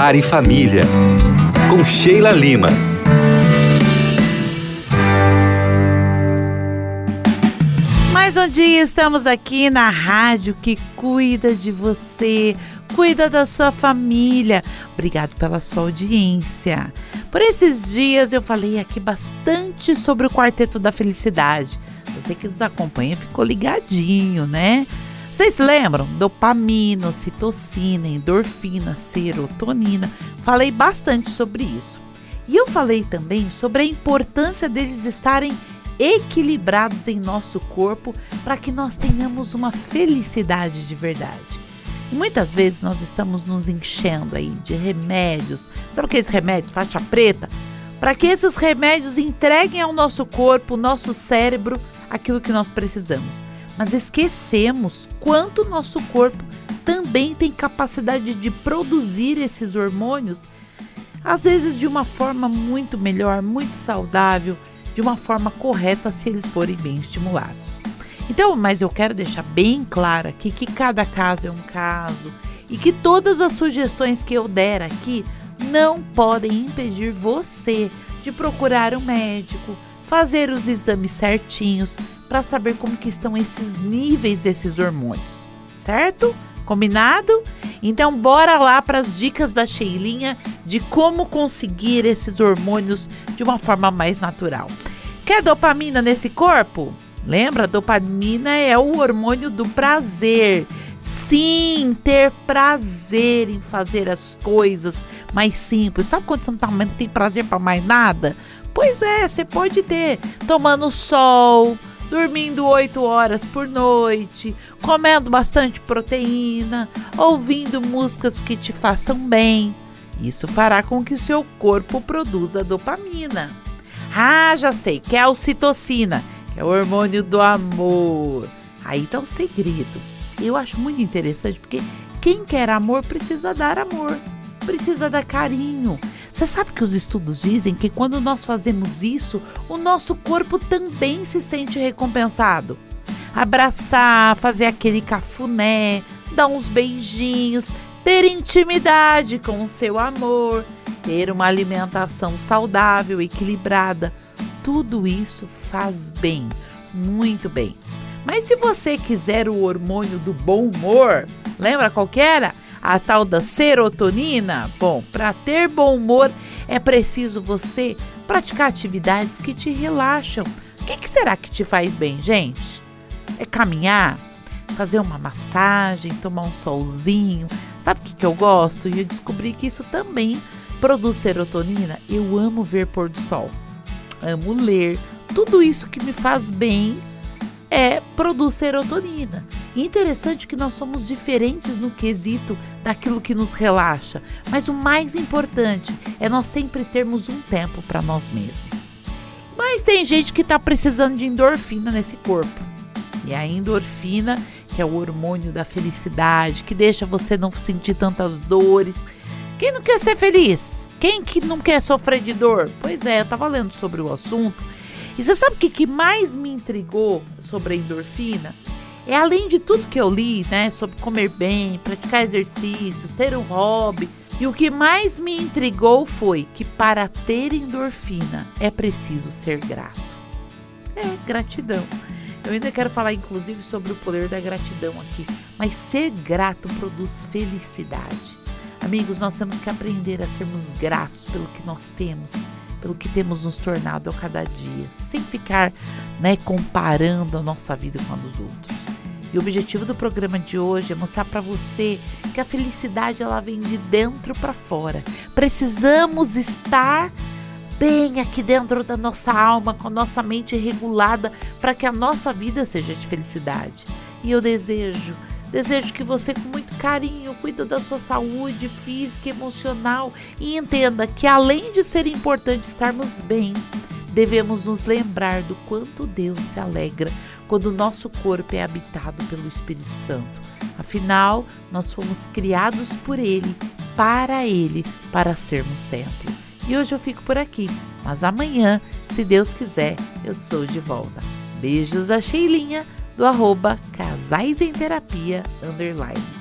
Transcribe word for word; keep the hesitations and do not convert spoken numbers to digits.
Lar e Família, com Sheila Lima. Mais um dia estamos aqui na rádio que cuida de você, cuida da sua família. Obrigado pela sua audiência. Por esses dias eu falei aqui bastante sobre o Quarteto da Felicidade. Você que nos acompanha ficou ligadinho, né? Vocês se lembram? Dopamina, ocitocina, endorfina, serotonina. Falei bastante sobre isso. E eu falei também sobre a importância deles estarem equilibrados em nosso corpo para que nós tenhamos uma felicidade de verdade. E muitas vezes nós estamos nos enchendo aí de remédios, sabe aqueles remédios faixa preta? Para que esses remédios entreguem ao nosso corpo, ao nosso cérebro, aquilo que nós precisamos. Mas esquecemos quanto o nosso corpo também tem capacidade de produzir esses hormônios, às vezes de uma forma muito melhor, muito saudável, de uma forma correta se eles forem bem estimulados. Então, mas eu quero deixar bem claro aqui que cada caso é um caso e que todas as sugestões que eu der aqui não podem impedir você de procurar um médico, fazer os exames certinhos para saber como que estão esses níveis desses hormônios, certo? Combinado? Então bora lá para as dicas da Sheilinha de como conseguir esses hormônios de uma forma mais natural. Quer dopamina nesse corpo? Lembra? Dopamina é o hormônio do prazer. Sim, ter prazer em fazer as coisas mais simples. Sabe quando você não, tá, não tem prazer para mais nada? Pois é, você pode ter. Tomando sol, dormindo oito horas por noite, comendo bastante proteína, ouvindo músicas que te façam bem. Isso fará com que o seu corpo produza dopamina. Ah, já sei, que é a ocitocina, que é o hormônio do amor. Aí tá o segredo. Eu acho muito interessante porque quem quer amor precisa dar amor, precisa dar carinho. Você sabe que os estudos dizem que quando nós fazemos isso, o nosso corpo também se sente recompensado. Abraçar, fazer aquele cafuné, dar uns beijinhos, ter intimidade com o seu amor, ter uma alimentação saudável, equilibrada. Tudo isso faz bem, muito bem. Mas se você quiser o hormônio do bom humor, lembra qual que era? A tal da serotonina? Bom, para ter bom humor é preciso você praticar atividades que te relaxam. O que, que será que te faz bem, gente? É caminhar? Fazer uma massagem? Tomar um solzinho? Sabe o que, que eu gosto? E eu descobri que isso também produz serotonina. Eu amo ver pôr do sol. Amo ler. Tudo isso que me faz bem é produz serotonina. E interessante que nós somos diferentes no quesito daquilo que nos relaxa, mas o mais importante é nós sempre termos um tempo para nós mesmos. Mas tem gente que está precisando de endorfina nesse corpo. E a endorfina, que é o hormônio da felicidade, que deixa você não sentir tantas dores. Quem não quer ser feliz? Quem que não quer sofrer de dor? Pois é, eu estava lendo sobre o assunto. E você sabe o que, que mais me intrigou sobre a endorfina? É além de tudo que eu li, né, sobre comer bem, praticar exercícios, ter um hobby. E o que mais me intrigou foi que para ter endorfina é preciso ser grato. É, gratidão. Eu ainda quero falar inclusive sobre o poder da gratidão aqui. Mas ser grato produz felicidade. Amigos, nós temos que aprender a sermos gratos pelo que nós temos, pelo que temos nos tornado a cada dia, sem ficar, né, comparando a nossa vida com a dos outros. E o objetivo do programa de hoje é mostrar para você que a felicidade ela vem de dentro para fora. Precisamos estar bem aqui dentro da nossa alma, com a nossa mente regulada, para que a nossa vida seja de felicidade. E eu desejo Desejo que você, com muito carinho, cuide da sua saúde física e emocional e entenda que, além de ser importante estarmos bem, devemos nos lembrar do quanto Deus se alegra quando o nosso corpo é habitado pelo Espírito Santo. Afinal, nós fomos criados por Ele, para Ele, para sermos templo. E hoje eu fico por aqui, mas amanhã, se Deus quiser, eu sou de volta. Beijos da Sheilinha, do arroba Casais em Terapia, underline.